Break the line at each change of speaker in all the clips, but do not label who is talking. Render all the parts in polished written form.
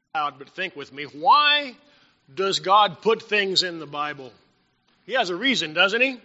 Out, but think with me. Why does God put things in the Bible? He has a reason, doesn't he?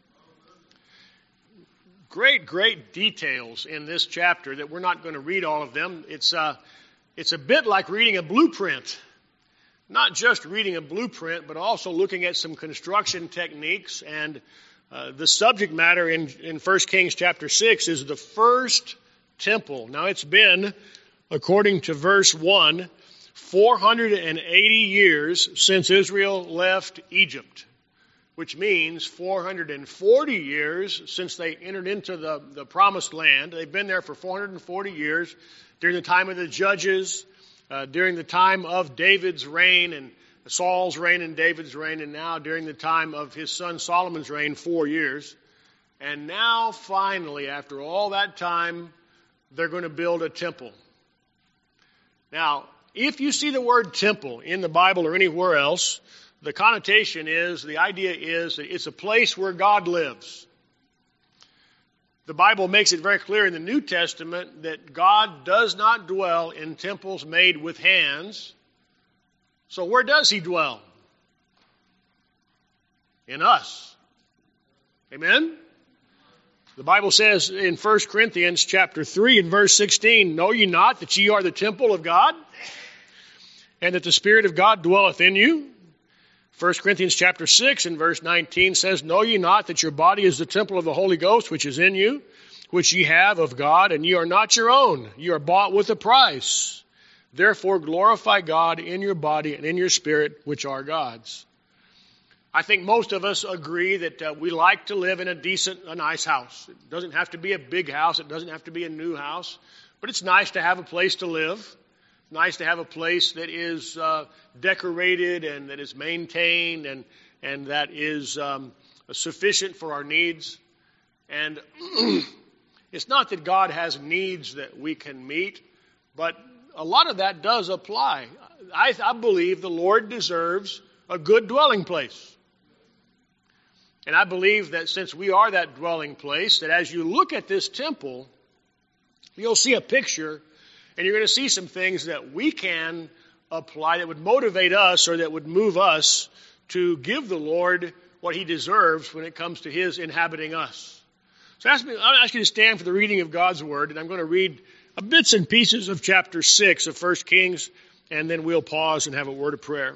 Great details in this chapter that we're not going to read all of them. It's a bit like reading a blueprint. Not just reading a blueprint, but also looking at some construction techniques. And the subject matter in 1 Kings chapter 6 is the first temple. Now it's been, according to verse 1, 480 years since Israel left Egypt, which means 440 years since they entered into the promised land. They've been there for 440 years during the time of the judges, during the time of David's reign and Saul's reign and David's reign, and now during the time of his son Solomon's reign, 4 years. And now finally, after all that time, they're going to build a temple. Now, if you see the word temple in the Bible or anywhere else, the connotation is, the idea is that it's a place where God lives. The Bible makes it very clear in the New Testament that God does not dwell in temples made with hands. So where does he dwell? In us. Amen? The Bible says in 1 Corinthians chapter 3 and verse 16, "Know ye not that ye are the temple of God, and that the Spirit of God dwelleth in you?" 1 Corinthians chapter 6 and verse 19 says, "Know ye not that your body is the temple of the Holy Ghost, which is in you, which ye have of God, and ye are not your own. Ye are bought with a price. Therefore glorify God in your body and in your spirit, which are God's." I think most of us agree that we like to live in a nice house. It doesn't have to be a big house. It doesn't have to be a new house. But it's nice to have a place to live. It's nice to have a place that is decorated and that is maintained and that is sufficient for our needs. And it's not that God has needs that we can meet, but a lot of that does apply. I believe the Lord deserves a good dwelling place. And I believe that since we are that dwelling place, that as you look at this temple, you'll see a picture, and you're going to see some things that we can apply that would motivate us or that would move us to give the Lord what he deserves when it comes to his inhabiting us. So I'll ask you to stand for the reading of God's Word, and I'm going to read bits and pieces of chapter 6 of 1 Kings, and then we'll pause and have a word of prayer.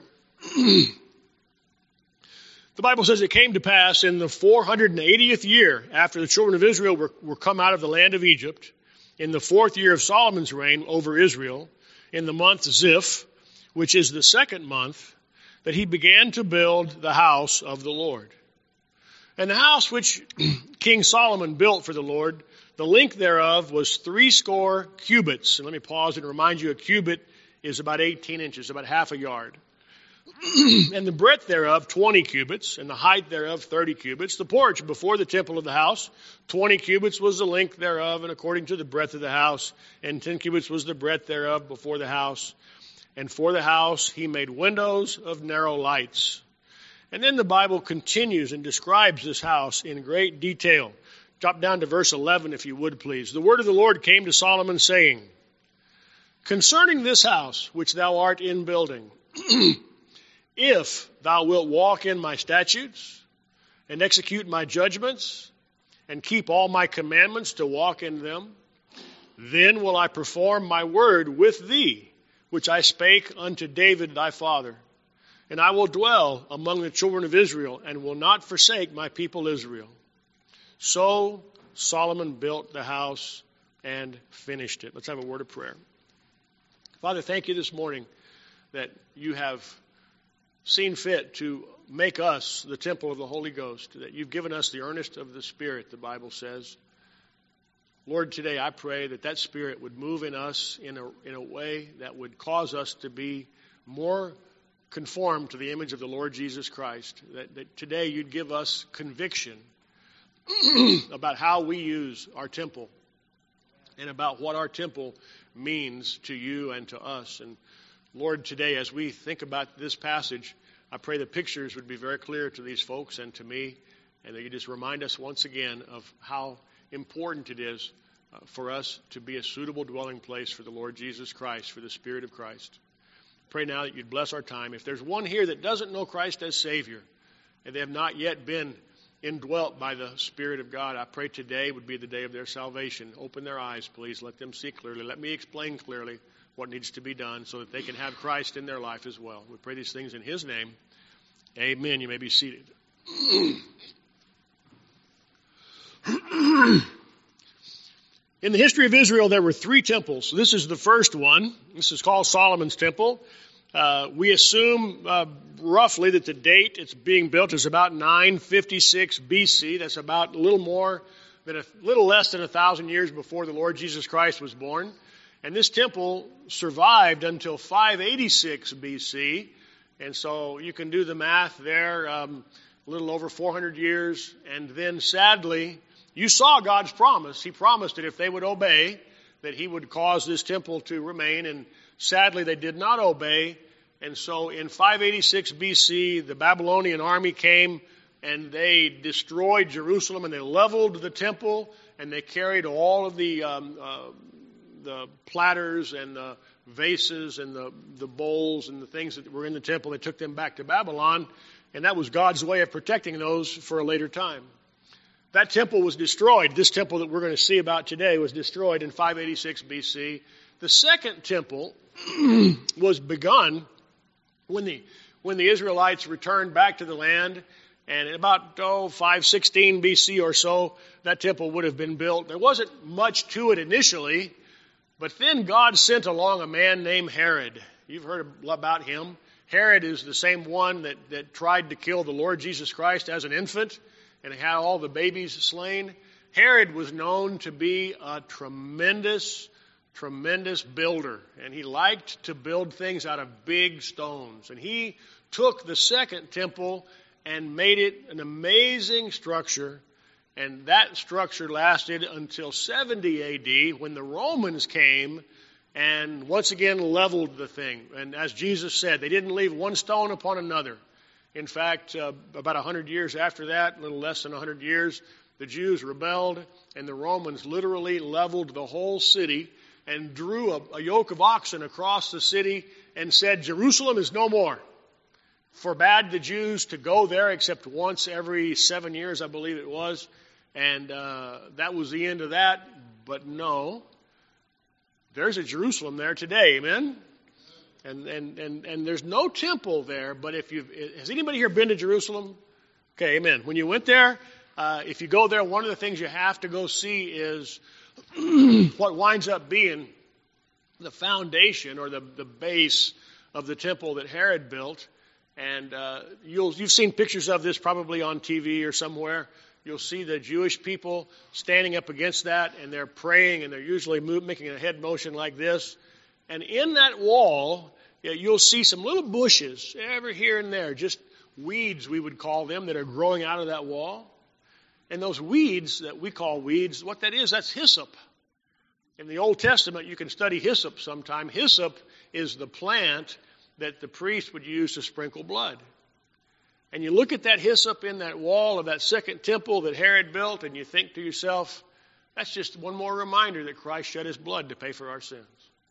The Bible says, "It came to pass in the 480th year after the children of Israel were come out of the land of Egypt, in the 4th year of Solomon's reign over Israel, in the month Ziph, which is the 2nd month, that he began to build the house of the Lord. And the house which King Solomon built for the Lord, the length thereof was 80 cubits." And let me pause and remind you, a cubit is about 18 inches, about half a yard. "And the breadth thereof 20 cubits, and the height thereof 30 cubits. The porch before the temple of the house, 20 cubits was the length thereof, and according to the breadth of the house, and 10 cubits was the breadth thereof before the house. And for the house he made windows of narrow lights." And then the Bible continues and describes this house in great detail. Drop down to verse 11 if you would, please. "The word of the Lord came to Solomon, saying, Concerning this house which thou art in building, if thou wilt walk in my statutes, and execute my judgments, and keep all my commandments to walk in them, then will I perform my word with thee, which I spake unto David thy father. And I will dwell among the children of Israel, and will not forsake my people Israel. So Solomon built the house and finished it." Let's have a word of prayer. Father, thank you this morning that you have seen fit to make us the temple of the Holy Ghost, that you've given us the earnest of the Spirit, the Bible says. Lord, today I pray that that Spirit would move in us in a way that would cause us to be more conformed to the image of the Lord Jesus Christ, that today you'd give us conviction about how we use our temple and about what our temple means to you and to us. And Lord, today as we think about this passage, I pray the pictures would be very clear to these folks and to me, and that you just remind us once again of how important it is for us to be a suitable dwelling place for the Lord Jesus Christ, for the Spirit of Christ. Pray now that you'd bless our time. If there's one here that doesn't know Christ as Savior, and they have not yet been indwelt by the Spirit of God, I pray today would be the day of their salvation. Open their eyes, please. Let them see clearly. Let me explain clearly what needs to be done so that they can have Christ in their life as well. We pray these things in His name. Amen. You may be seated. In the history of Israel, there were 3 temples. This is the first one. This is called Solomon's Temple. We assume roughly that the date it's being built is about 956 BC. That's about a little less than 1,000 years before the Lord Jesus Christ was born. And this temple survived until 586 BC. And so you can do the math there, a little over 400 years. And then sadly, you saw God's promise. He promised that if they would obey, that He would cause this temple to remain. And sadly, they did not obey. And so in 586 BC, the Babylonian army came and they destroyed Jerusalem and they leveled the temple and they carried all of the platters and the vases and the bowls and the things that were in the temple. They took them back to Babylon, and that was God's way of protecting those for a later time. That temple was destroyed. This temple that we're going to see about today was destroyed in 586 BC. The second temple was begun when the Israelites returned back to the land, and in about 516 BC or so, that temple would have been built. There wasn't much to it initially, but then God sent along a man named Herod. You've heard about him. Herod is the same one that tried to kill the Lord Jesus Christ as an infant and had all the babies slain. Herod was known to be a tremendous builder, and he liked to build things out of big stones. And he took the second temple and made it an amazing structure, and that structure lasted until 70 AD when the Romans came and once again leveled the thing. And as Jesus said, they didn't leave one stone upon another. In fact, about 100 years after that, a little less than 100 years, the Jews rebelled, and the Romans literally leveled the whole city and drew a yoke of oxen across the city and said, Jerusalem is no more. Forbade the Jews to go there except once every 7 years, I believe it was. And that was the end of that. But no, there's a Jerusalem there today, amen? And there's no temple there, but has anybody here been to Jerusalem? Okay, amen. When you went there, if you go there, one of the things you have to go see is what winds up being the foundation or the base of the temple that Herod built. And you've seen pictures of this probably on TV or somewhere. You'll see the Jewish people standing up against that, and they're praying, and they're usually making a head motion like this. And in that wall, you'll see some little bushes every here and there, just weeds, we would call them, that are growing out of that wall. And those weeds that we call weeds, what that is, that's hyssop. In the Old Testament, you can study hyssop sometime. Hyssop is the plant that the priest would use to sprinkle blood. And you look at that hyssop in that wall of that second temple that Herod built, and you think to yourself, that's just one more reminder that Christ shed His blood to pay for our sins.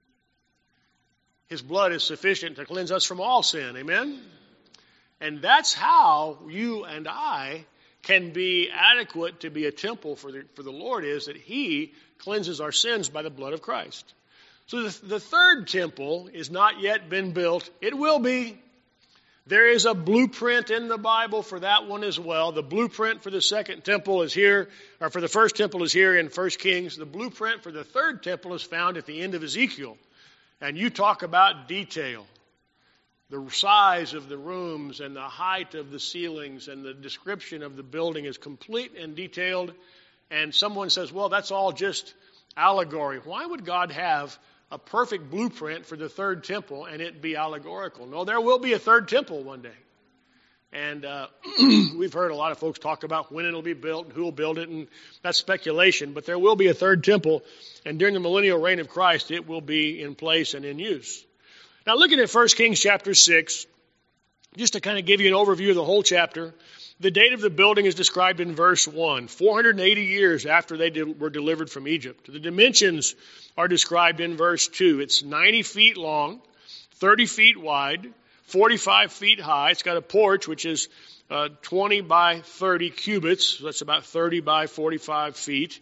His blood is sufficient to cleanse us from all sin. Amen? And that's how you and I can be adequate to be a temple for the Lord, is that He cleanses our sins by the blood of Christ. So the third temple is not yet been built. It will be. There is a blueprint in the Bible for that one as well. The blueprint for the second temple is here, or for the first temple is here in 1 Kings. The blueprint for the third temple is found at the end of Ezekiel. And you talk about detail. The size of the rooms and the height of the ceilings and the description of the building is complete and detailed. And someone says, well, that's all just allegory. Why would God have a perfect blueprint for the third temple and it be allegorical? No, there will be a third temple one day. And we've heard a lot of folks talk about when it'll be built and who will build it, and that's speculation. But there will be a third temple, and during the millennial reign of Christ, it will be in place and in use. Now, looking at 1 Kings chapter 6, just to kind of give you an overview of the whole chapter, the date of the building is described in verse 1, 480 years after they were delivered from Egypt. The dimensions are described in verse 2. It's 90 feet long, 30 feet wide, 45 feet high. It's got a porch, which is 20 by 30 cubits. So that's about 30 by 45 feet.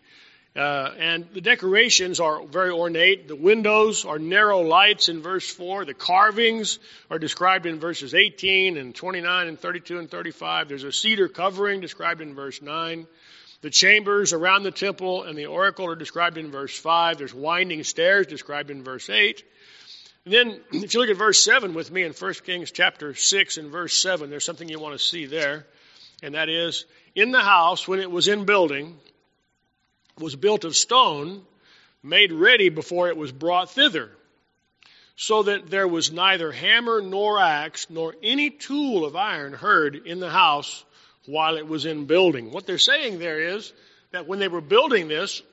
And the decorations are very ornate. The windows are narrow lights in verse 4. The carvings are described in verses 18 and 29 and 32 and 35. There's a cedar covering described in verse 9. The chambers around the temple and the oracle are described in verse 5. There's winding stairs described in verse 8. And then if you look at verse 7 with me in 1 Kings chapter 6 and verse 7, there's something you want to see there. And that is, in the house, when it was in building, was built of stone, made ready before it was brought thither, so that there was neither hammer nor axe nor any tool of iron heard in the house while it was in building. What they're saying there is that when they were building this,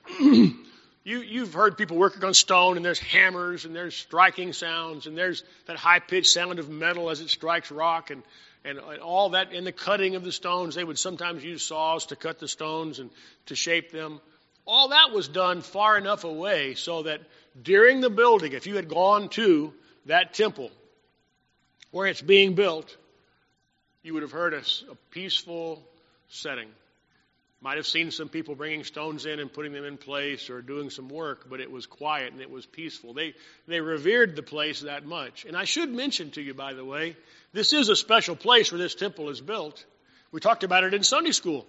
you've heard people working on stone, and there's hammers, and there's striking sounds, and there's that high-pitched sound of metal as it strikes rock, and all that. In the cutting of the stones, they would sometimes use saws to cut the stones and to shape them. All that was done far enough away so that during the building, if you had gone to that temple where it's being built, you would have heard a peaceful setting. Might have seen some people bringing stones in and putting them in place or doing some work, but it was quiet and it was peaceful. They revered the place that much. And I should mention to you, by the way, this is a special place where this temple is built. We talked about it in Sunday school.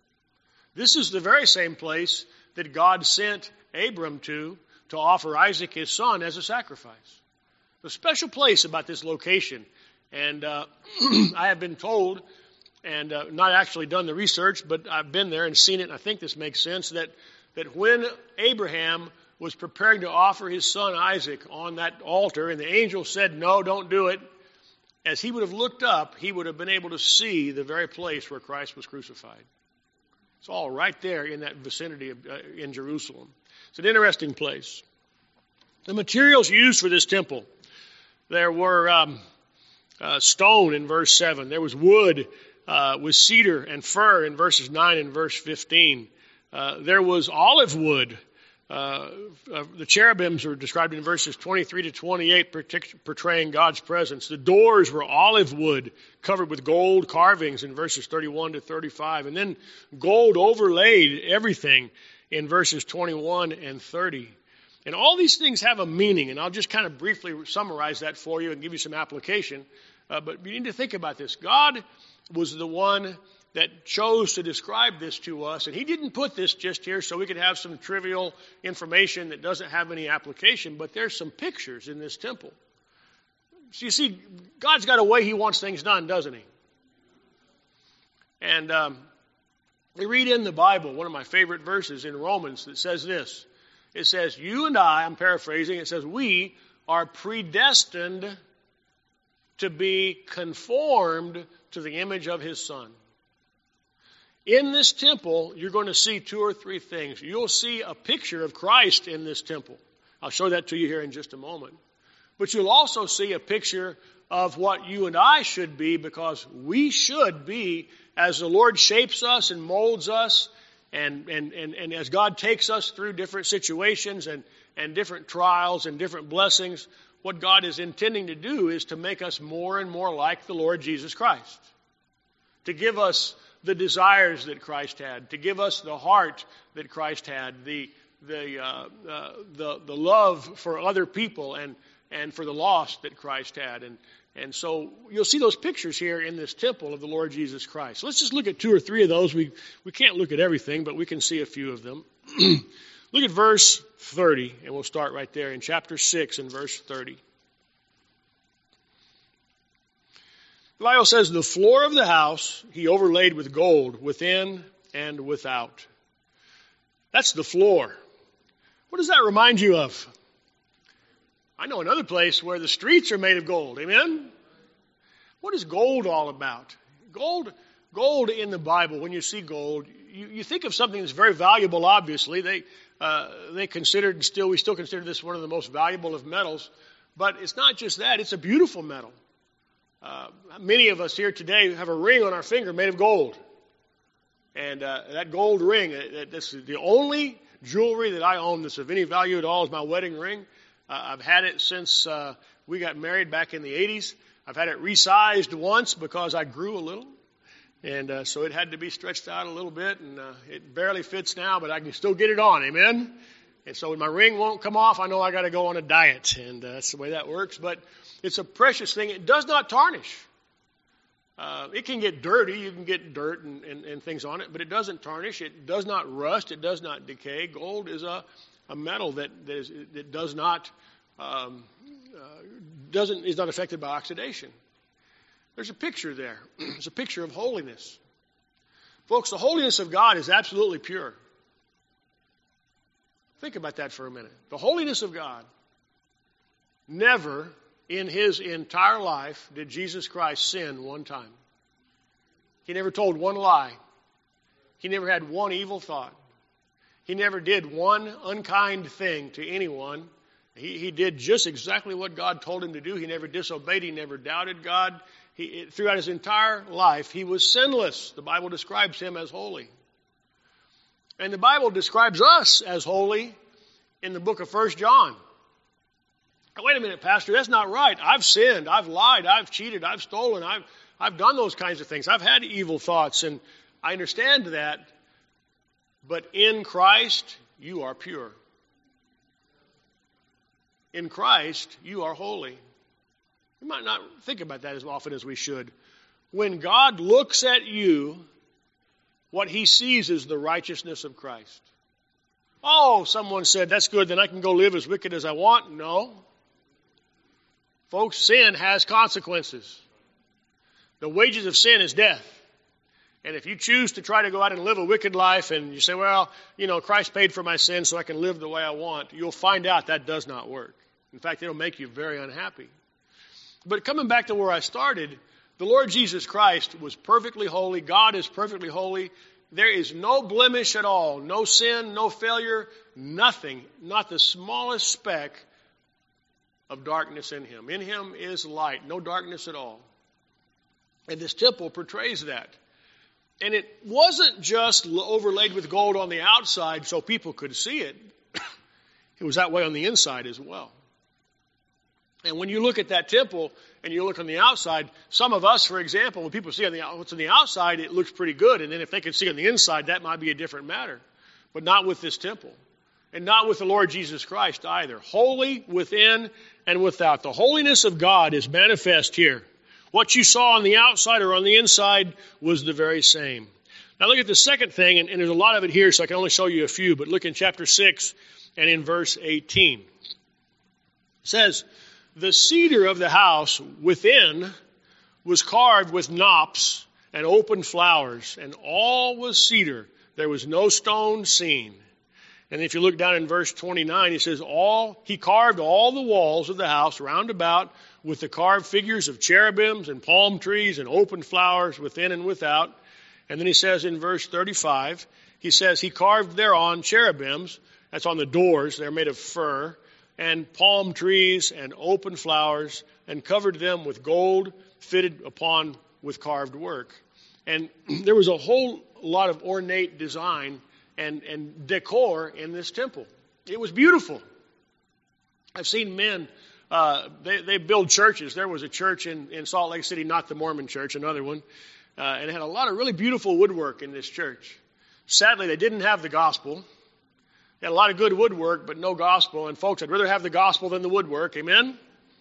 This is the very same place that God sent Abram to offer Isaac his son as a sacrifice. The special place about this location. And I have been told, and not actually done the research, but I've been there and seen it, and I think this makes sense, that when Abraham was preparing to offer his son Isaac on that altar, and the angel said, "No, don't do it," as he would have looked up, he would have been able to see the very place where Christ was crucified. It's all right there in that vicinity in Jerusalem. It's an interesting place. The materials used for this temple, there were stone in verse 7. There was wood with cedar and fir in verses 9 and verse 15. There was olive wood. The cherubims are described in verses 23 to 28, portraying God's presence. The doors were olive wood covered with gold carvings in verses 31 to 35. And then gold overlaid everything in verses 21 and 30. And all these things have a meaning, and I'll just kind of briefly summarize that for you and give you some application. But you need to think about this. God was the one that chose to describe this to us, and he didn't put this just here so we could have some trivial information that doesn't have any application, but there's some pictures in this temple. So you see, God's got a way he wants things done, doesn't he? And we read in the Bible, one of my favorite verses in Romans that says this. It says, you and I'm paraphrasing, it says, we are predestined to be conformed to the image of his Son. In this temple, you're going to see two or three things. You'll see a picture of Christ in this temple. I'll show that to you here in just a moment. But you'll also see a picture of what you and I should be, because we should be, as the Lord shapes us and molds us, and as God takes us through different situations and different trials and different blessings, what God is intending to do is to make us more and more like the Lord Jesus Christ. To give us the desires that Christ had, to give us the heart that Christ had, the love for other people and for the lost that Christ had. And so you'll see those pictures here in this temple of the Lord Jesus Christ. Let's just look at two or three of those. We can't look at everything, but we can see a few of them. Look at verse 30, and we'll start right there in chapter 6 and verse 30. The Bible says, the floor of the house he overlaid with gold within and without. That's the floor. What does that remind you of? I know another place where the streets are made of gold. Amen? What is gold all about? Gold in the Bible, when you see gold, you think of something that's very valuable, obviously. They considered, and we still consider this one of the most valuable of metals. But it's not just that, it's a beautiful metal. Many of us here today have a ring on our finger made of gold. And that gold ring, this is the only jewelry that I own that's of any value at all, is my wedding ring. I've had it since We got married back in the 80s. I've had it resized once because I grew a little. And so it had to be stretched out a little bit, and it barely fits now, but I can still get it on. Amen? And so when my ring won't come off, I know I got to go on a diet, and that's the way that works. But it's a precious thing. It does not tarnish. It can get dirty. You can get dirt and things on it, but it doesn't tarnish. It does not rust. It does not decay. Gold is a metal that does not is not affected by oxidation. There's a picture there. It's a picture of holiness. Folks, the holiness of God is absolutely pure. Think about that for a minute. The holiness of God. Never in his entire life did Jesus Christ sin one time. He never told one lie. He never had one evil thought. He never did one unkind thing to anyone. He did just exactly what God told him to do. He never disobeyed. He never doubted God. Throughout his entire life, he was sinless. The Bible describes him as holy. And the Bible describes us as holy in the book of 1 John. Now, wait a minute, Pastor, that's not right. I've sinned. I've lied. I've cheated. I've stolen. I've done those kinds of things. I've had evil thoughts, and I understand that. But in Christ, you are pure. In Christ, you are holy. We might not think about that as often as we should. When God looks at you, what he sees is the righteousness of Christ. Oh, someone said, that's good, then I can go live as wicked as I want. No. Folks, sin has consequences. The wages of sin is death. And if you choose to try to go out and live a wicked life and you say, well, Christ paid for my sin so I can live the way I want, you'll find out that does not work. In fact, it'll make you very unhappy. But coming back to where I started, the Lord Jesus Christ was perfectly holy. God is perfectly holy. There is no blemish at all, no sin, no failure, nothing, not the smallest speck of darkness in him. In him is light, no darkness at all. And this temple portrays that. And it wasn't just overlaid with gold on the outside so people could see it. It was that way on the inside as well. And when you look at that temple and you look on the outside, some of us, for example, when people see what's on the outside, it looks pretty good. And then if they could see on the inside, that might be a different matter. But not with this temple. And not with the Lord Jesus Christ either. Holy within and without. The holiness of God is manifest here. What you saw on the outside or on the inside was the very same. Now look at the second thing, and there's a lot of it here, so I can only show you a few. But look in chapter 6 and in verse 18. It says, the cedar of the house within was carved with knops and open flowers, and all was cedar. There was no stone seen. And if you look down in verse 29, it says, he carved all the walls of the house round about with the carved figures of cherubims and palm trees and open flowers within and without. And then he says in verse 35, he says he carved thereon cherubims. That's on the doors. They're made of fir. And palm trees and open flowers, and covered them with gold fitted upon with carved work. And there was a whole lot of ornate design and decor in this temple. It was beautiful. I've seen men, they build churches. There was a church in Salt Lake City, not the Mormon church, another one, and it had a lot of really beautiful woodwork in this church. Sadly, they didn't have the gospel. They had a lot of good woodwork, but no gospel. And folks, I'd rather have the gospel than the woodwork. Amen?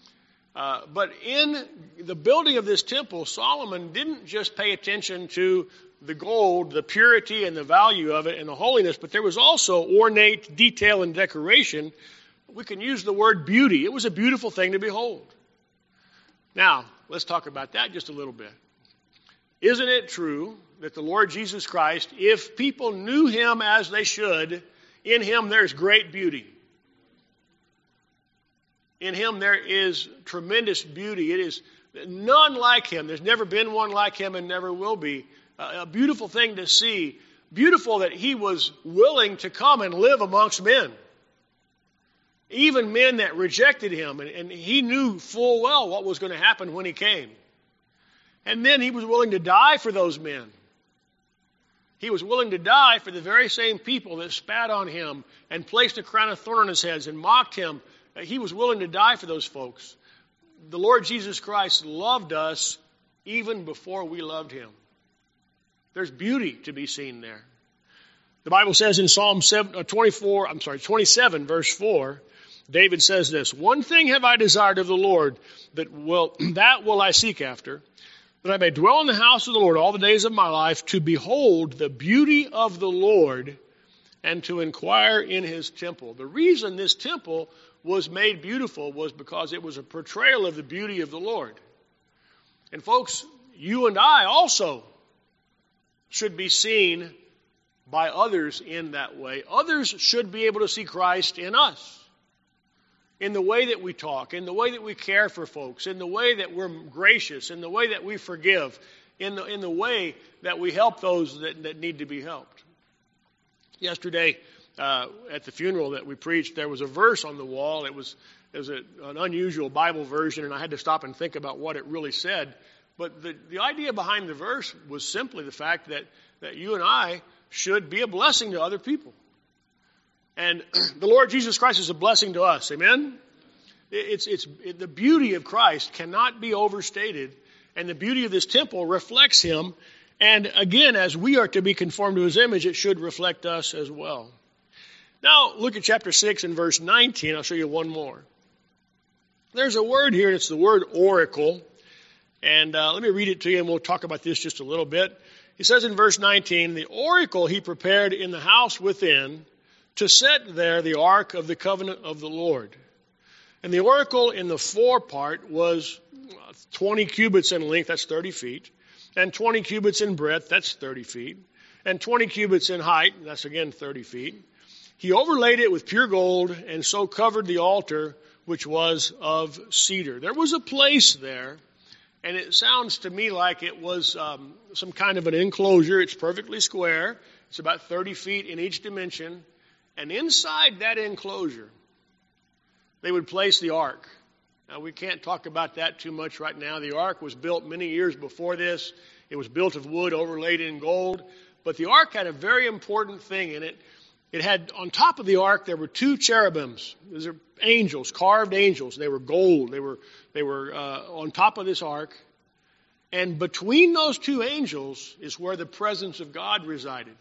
But in the building of this temple, Solomon didn't just pay attention to the gold, the purity and the value of it and the holiness, but there was also ornate detail and decoration. We can use the word beauty. It was a beautiful thing to behold. Now, let's talk about that just a little bit. Isn't it true that the Lord Jesus Christ, if people knew him as they should, in him there's great beauty. In him there is tremendous beauty. It is none like him. There's never been one like him and never will be. A beautiful thing to see. Beautiful that he was willing to come and live amongst men. Even men that rejected him. And he knew full well what was going to happen when he came. And then he was willing to die for those men. He was willing to die for the very same people that spat on him and placed a crown of thorns on his head and mocked him. He was willing to die for those folks. the Lord Jesus Christ loved us even before we loved him. There's beauty to be seen there. The Bible says in Psalm 27, verse 4, David says this, "One thing have I desired of the Lord, that will I seek after, that I may dwell in the house of the Lord all the days of my life, to behold the beauty of the Lord and to inquire in his temple." The reason this temple was made beautiful was because it was a portrayal of the beauty of the Lord. And folks, you and I also should be seen by others in that way. Others should be able to see Christ in us, in the way that we talk, in the way that we care for folks, in the way that we're gracious, in the way that we forgive, in the way that we help those that need to be helped. Yesterday, at the funeral that we preached, there was a verse on the wall. It was an unusual Bible version, and I had to stop and think about what it really said. But the idea behind the verse was simply the fact that you and I should be a blessing to other people. And the Lord Jesus Christ is a blessing to us. Amen? The beauty of Christ cannot be overstated. And the beauty of this temple reflects him. And again, as we are to be conformed to his image, it should reflect us as well. Now, look at chapter 6 and verse 19. I'll show you one more. There's a word here, and it's the word oracle. And let me read it to you, and we'll talk about this just a little bit. He says in verse 19, "The oracle he prepared in the house within, to set there the ark of the covenant of the Lord." And the oracle in the forepart was 20 cubits in length, that's 30 feet, and 20 cubits in breadth, that's 30 feet, and 20 cubits in height, that's again 30 feet. He overlaid it with pure gold, and so covered the altar, which was of cedar. There was a place there, and it sounds to me like it was some kind of an enclosure. It's perfectly square. It's about 30 feet in each dimension. And inside that enclosure, they would place the ark. Now, we can't talk about that too much right now. The ark was built many years before this. It was built of wood overlaid in gold. But the ark had a very important thing in it. It had, on top of the ark, there were 2 cherubims. These are angels, carved angels. They were gold. They were on top of this ark. And between those 2 angels is where the presence of God resided.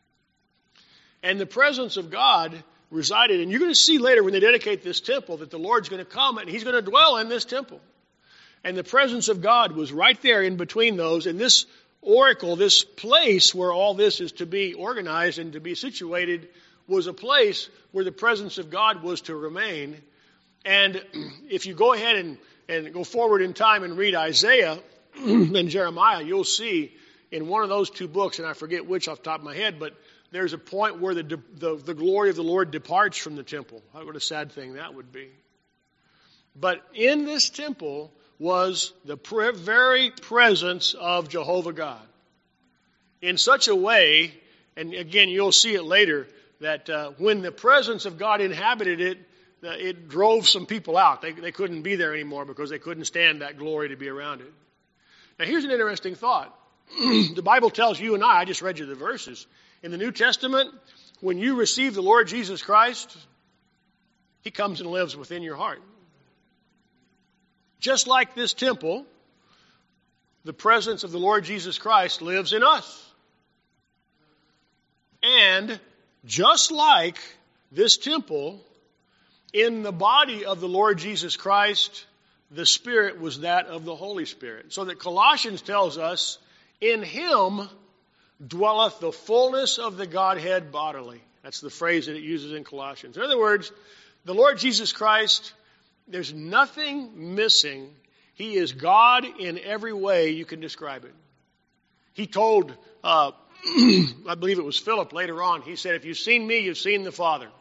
And the presence of God resided. And you're going to see later when they dedicate this temple that the Lord's going to come and he's going to dwell in this temple. And the presence of God was right there in between those. And this oracle, this place where all this is to be organized and to be situated, was a place where the presence of God was to remain. And if you go ahead and go forward in time and read Isaiah and Jeremiah, you'll see in one of those 2 books, and I forget which off the top of my head, but there's a point where the glory of the Lord departs from the temple. What a sad thing that would be. But in this temple was the very presence of Jehovah God. In such a way, and again, you'll see it later, that when the presence of God inhabited it, it drove some people out. They couldn't be there anymore because they couldn't stand that glory to be around it. Now, here's an interesting thought. The Bible tells you and I just read you the verses. In the New Testament, when you receive the Lord Jesus Christ, he comes and lives within your heart. Just like this temple, the presence of the Lord Jesus Christ lives in us. And just like this temple, in the body of the Lord Jesus Christ, the Spirit was that of the Holy Spirit. So that Colossians tells us, in him dwelleth the fullness of the Godhead bodily. That's the phrase that it uses in Colossians. In other words, the Lord Jesus Christ, there's nothing missing. He is God in every way you can describe it. He told, I believe it was Philip later on, he said, "If you've seen me, you've seen the Father."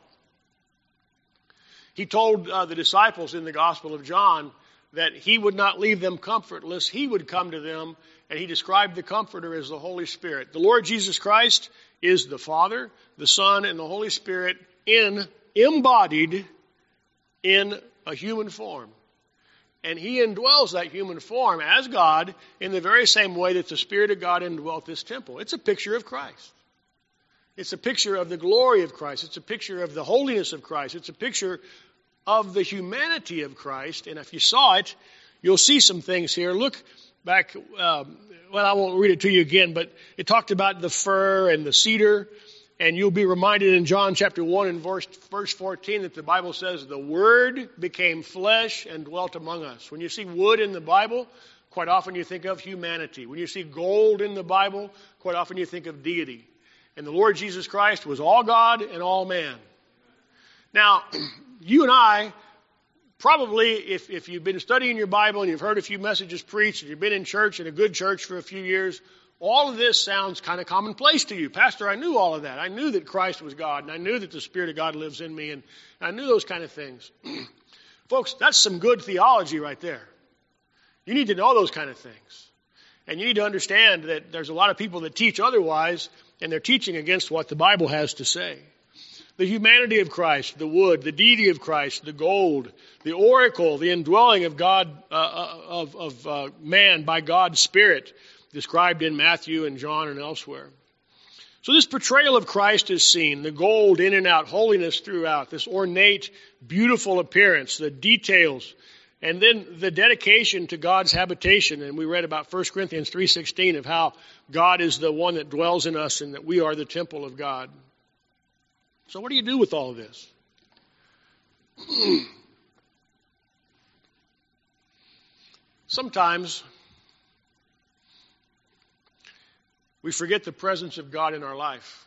He told the disciples in the Gospel of John that he would not leave them comfortless. He would come to them, and he described the Comforter as the Holy Spirit. The Lord Jesus Christ is the Father, the Son, and the Holy Spirit embodied in a human form. And he indwells that human form as God in the very same way that the Spirit of God indwelt this temple. It's a picture of Christ. It's a picture of the glory of Christ. It's a picture of the holiness of Christ. It's a picture of the humanity of Christ. And if you saw it, you'll see some things here. Look back, I won't read it to you again, but it talked about the fir and the cedar. And you'll be reminded in John chapter 1 and verse 14 that the Bible says the Word became flesh and dwelt among us. When you see wood in the Bible, quite often you think of humanity. When you see gold in the Bible, quite often you think of deity. And the Lord Jesus Christ was all God and all man. Now, you and I, probably, if you've been studying your Bible and you've heard a few messages preached and you've been in church, in a good church for a few years, all of this sounds kind of commonplace to you. Pastor, I knew all of that. I knew that Christ was God, and I knew that the Spirit of God lives in me, and I knew those kind of things. Folks, that's some good theology right there. You need to know those kind of things. And you need to understand that there's a lot of people that teach otherwise, and they're teaching against what the Bible has to say. The humanity of Christ, the wood, the deity of Christ, the gold, the oracle, the indwelling of God, of man by God's Spirit, described in Matthew and John and elsewhere. So this portrayal of Christ is seen, the gold in and out, holiness throughout, this ornate, beautiful appearance, the details, and then the dedication to God's habitation. And we read about 1 Corinthians 3:16 of how God is the one that dwells in us and that we are the temple of God. So what do you do with all of this? Sometimes we forget the presence of God in our life.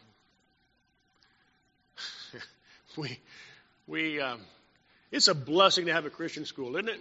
It's a blessing to have a Christian school, isn't it?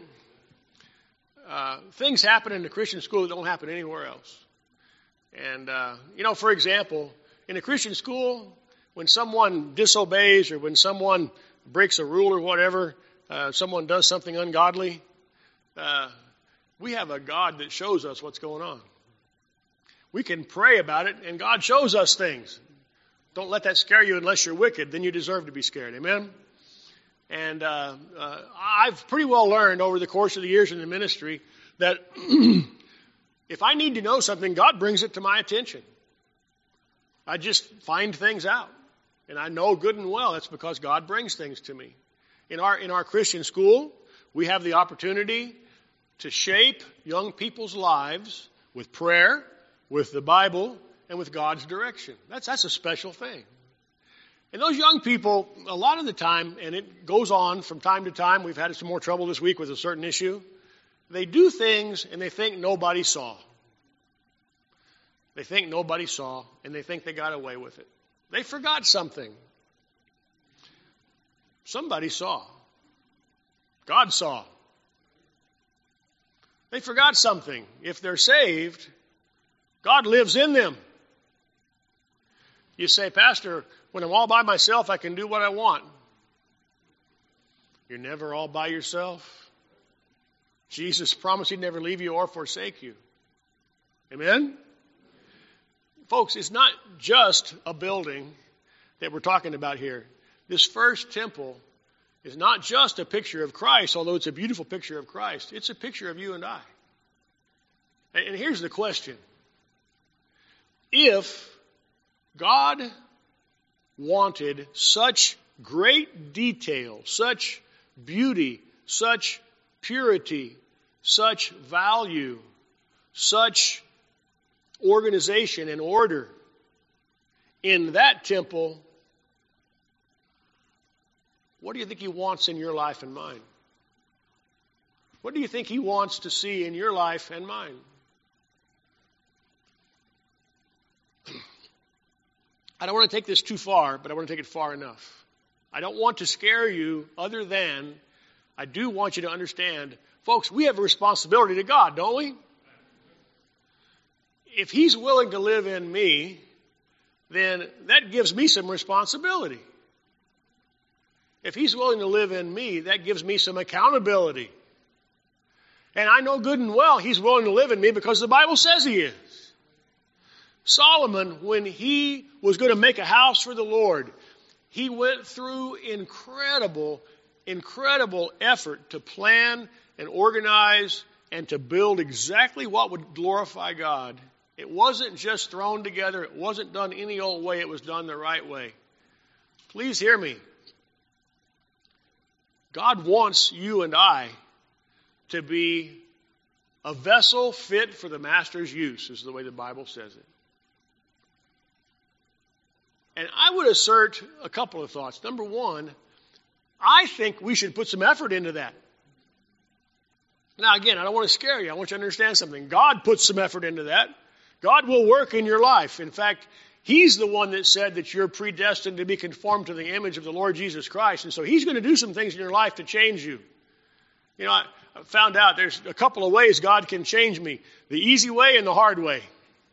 Things happen in the Christian school that don't happen anywhere else. And, for example, in a Christian school, when someone disobeys or when someone breaks a rule or whatever, someone does something ungodly, we have a God that shows us what's going on. We can pray about it, and God shows us things. Don't let that scare you unless you're wicked. Then you deserve to be scared. Amen? And I've pretty well learned over the course of the years in the ministry that if I need to know something, God brings it to my attention. I just find things out. And I know good and well that's because God brings things to me. In our Christian school, we have the opportunity to shape young people's lives with prayer, with the Bible, and with God's direction. That's a special thing. And those young people, a lot of the time, and it goes on from time to time, we've had some more trouble this week with a certain issue, they do things and they think nobody saw. They think nobody saw, and they think they got away with it. They forgot something. Somebody saw. God saw. They forgot something. If they're saved, God lives in them. You say, Pastor, when I'm all by myself, I can do what I want. You're never all by yourself. Jesus promised he'd never leave you or forsake you. Amen? Folks, it's not just a building that we're talking about here. This first temple is not just a picture of Christ, although it's a beautiful picture of Christ. It's a picture of you and I. And here's the question. If God wanted such great detail, such beauty, such purity, such value, such organization and order in that temple, what do you think he wants in your life and mine? What do you think he wants to see in your life and mine? I don't want to take this too far, but I want to take it far enough. I don't want to scare you other than I do want you to understand, folks, we have a responsibility to God, don't we? If he's willing to live in me, then that gives me some responsibility. If he's willing to live in me, that gives me some accountability. And I know good and well he's willing to live in me because the Bible says he is. Solomon, when he was going to make a house for the Lord, he went through incredible effort to plan and organize and to build exactly what would glorify God. It wasn't just thrown together. It wasn't done any old way. It was done the right way. Please hear me. God wants you and I to be A vessel fit for the master's use is the way the Bible says it. And I would assert a couple of thoughts. Number one, I think we should put some effort into that. Now, again, I don't want to scare you. I want you to understand something. God puts some effort into that. God will work in your life. In fact, He's the one that said that you're predestined to be conformed to the image of the Lord Jesus Christ. And so He's going to do some things in your life to change you. You know, I found out there's a couple of ways God can change me. The easy way and the hard way.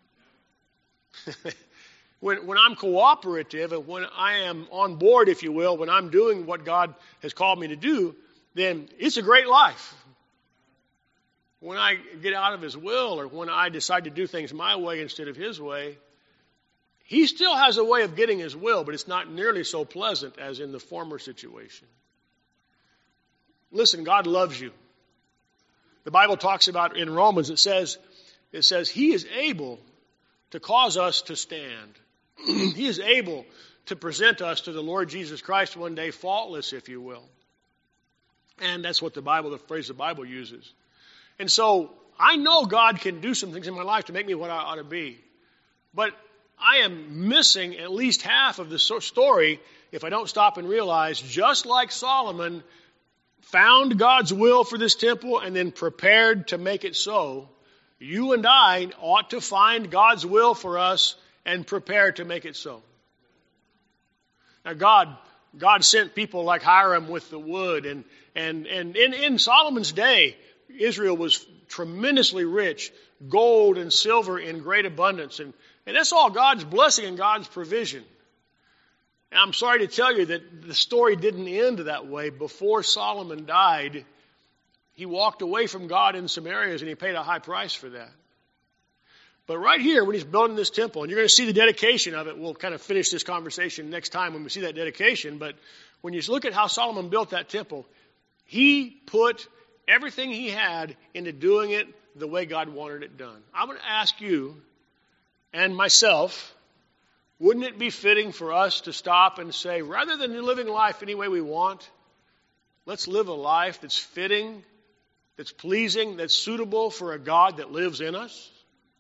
When I'm cooperative and when I am on board, if you will, when I'm doing what God has called me to do, then it's a great life. When I get out of His will or when I decide to do things my way instead of His way, He still has a way of getting His will, but it's not nearly so pleasant as in the former situation. Listen, God loves you. The Bible talks about in Romans, it says He is able to cause us to stand. He is able to present us to the Lord Jesus Christ one day faultless, if you will. And that's what the phrase the Bible uses. And so I know God can do some things in my life to make me what I ought to be. But I am missing at least half of the story if I don't stop and realize, just like Solomon found God's will for this temple and then prepared to make it so, you and I ought to find God's will for us and prepare to make it so. Now God sent people like Hiram with the wood, and in Solomon's day, Israel was tremendously rich, gold and silver in great abundance, and that's all God's blessing and God's provision. And I'm sorry to tell you that the story didn't end that way. Before Solomon died, he walked away from God in some areas, and he paid a high price for that. But right here, when he's building this temple, and you're going to see the dedication of it, we'll kind of finish this conversation next time when we see that dedication, but when you look at how Solomon built that temple, he put everything he had into doing it the way God wanted it done. I'm going to ask you and myself, wouldn't it be fitting for us to stop and say, rather than living life any way we want, let's live a life that's fitting, that's pleasing, that's suitable for a God that lives in us?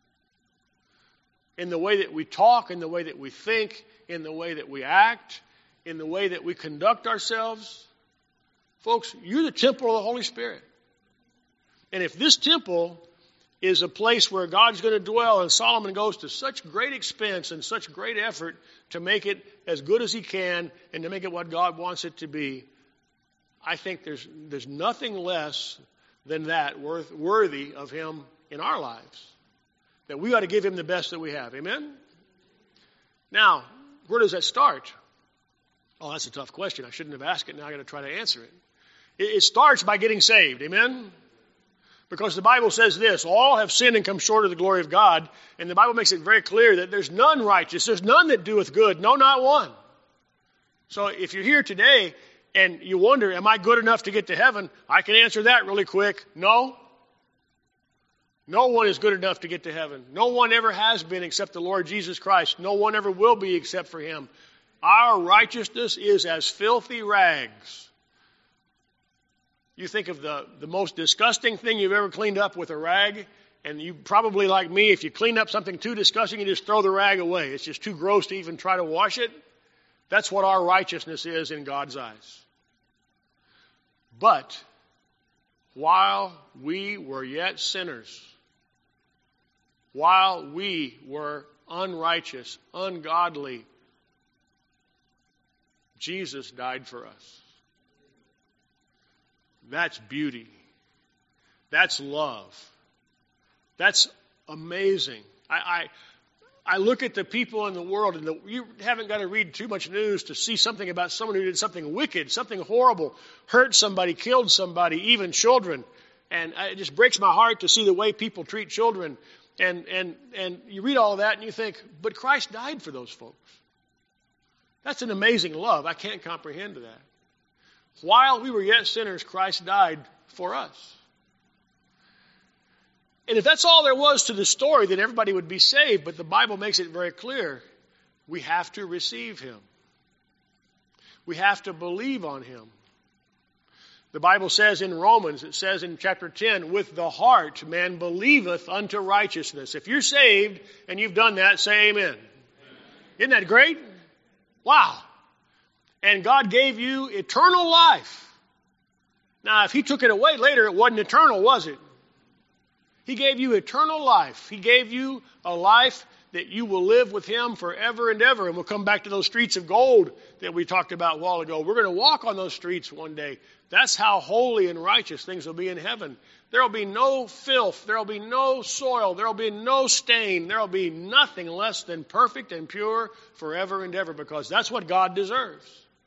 In the way that we talk, in the way that we think, in the way that we act, in the way that we conduct ourselves. Folks, you're the temple of the Holy Spirit. And if this temple is a place where God's going to dwell, and Solomon goes to such great expense and such great effort to make it as good as he can and to make it what God wants it to be, I think there's nothing less than that worthy of him in our lives. That we ought to give him the best that we have. Amen? Now, where does that start? Oh, that's a tough question. I shouldn't have asked it. Now I've got to try to answer it. It starts by getting saved. Amen? Because the Bible says this, all have sinned and come short of the glory of God. And the Bible makes it very clear that there's none righteous. There's none that doeth good. No, not one. So if you're here today and you wonder, am I good enough to get to heaven? I can answer that really quick. No. No one is good enough to get to heaven. No one ever has been except the Lord Jesus Christ. No one ever will be except for him. Our righteousness is as filthy rags. You think of the most disgusting thing you've ever cleaned up with a rag, and you probably, like me, if you clean up something too disgusting, you just throw the rag away. It's just too gross to even try to wash it. That's what our righteousness is in God's eyes. But while we were yet sinners, while we were unrighteous, ungodly, Jesus died for us. That's beauty. That's love. That's amazing. I look at the people in the world, and you haven't got to read too much news to see something about someone who did something wicked, something horrible, hurt somebody, killed somebody, even children. And it just breaks my heart to see the way people treat children. And you read all of that and you think, but Christ died for those folks. That's an amazing love. I can't comprehend that. While we were yet sinners, Christ died for us. And if that's all there was to the story, then everybody would be saved. But the Bible makes it very clear. We have to receive him. We have to believe on him. The Bible says in Romans, it says in chapter 10, with the heart man believeth unto righteousness. If you're saved and you've done that, say amen. Isn't that great? Wow. And God gave you eternal life. Now, if he took it away later, it wasn't eternal, was it? He gave you eternal life. He gave you a life that you will live with him forever and ever. And we'll come back to those streets of gold that we talked about a while ago. We're going to walk on those streets one day. That's how holy and righteous things will be in heaven. There will be no filth. There will be no soil. There will be no stain. There will be nothing less than perfect and pure forever and ever, because that's what God deserves.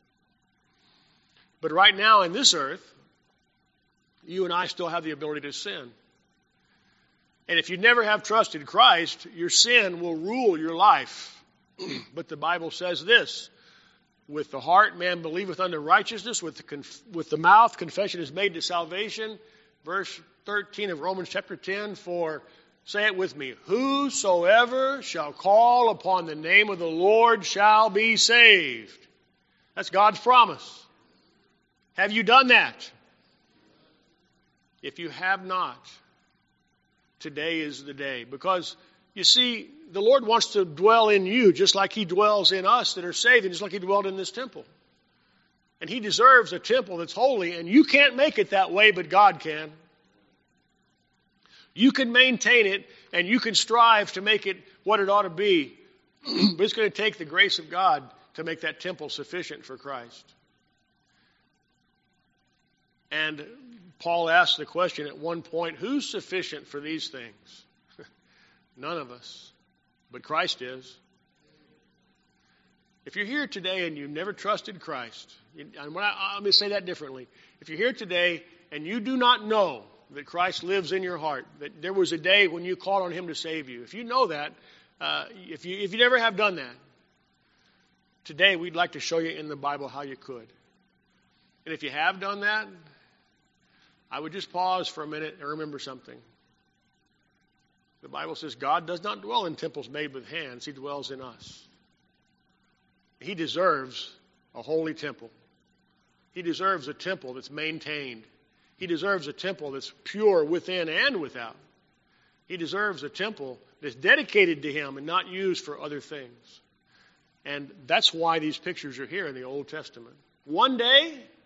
But right now in this earth, you and I still have the ability to sin. And if you never have trusted Christ, your sin will rule your life. But the Bible says this, with the heart man believeth unto righteousness, with the mouth confession is made to salvation. Verse 13 of Romans chapter 10, for, say it with me, whosoever shall call upon the name of the Lord shall be saved. That's God's promise. Have you done that? If you have not, today is the day. Because, you see, the Lord wants to dwell in you just like he dwells in us that are saved, and just like he dwelled in this temple. And he deserves a temple that's holy, and you can't make it that way, but God can. You can maintain it, and you can strive to make it what it ought to be. But it's going to take the grace of God to make that temple sufficient for Christ. And Paul asked the question at one point, who's sufficient for these things? None of us, but Christ is. If you're here today and you've never trusted Christ, let me say that differently. If you're here today and you do not know that Christ lives in your heart, that there was a day when you called on him to save you, if you know that, if you never have done that, today we'd like to show you in the Bible how you could. And if you have done that, I would just pause for a minute and remember something. The Bible says God does not dwell in temples made with hands. He dwells in us. He deserves a holy temple. He deserves a temple that's maintained. He deserves a temple that's pure within and without. He deserves a temple that's dedicated to him and not used for other things. And that's why these pictures are here in the Old Testament. One day,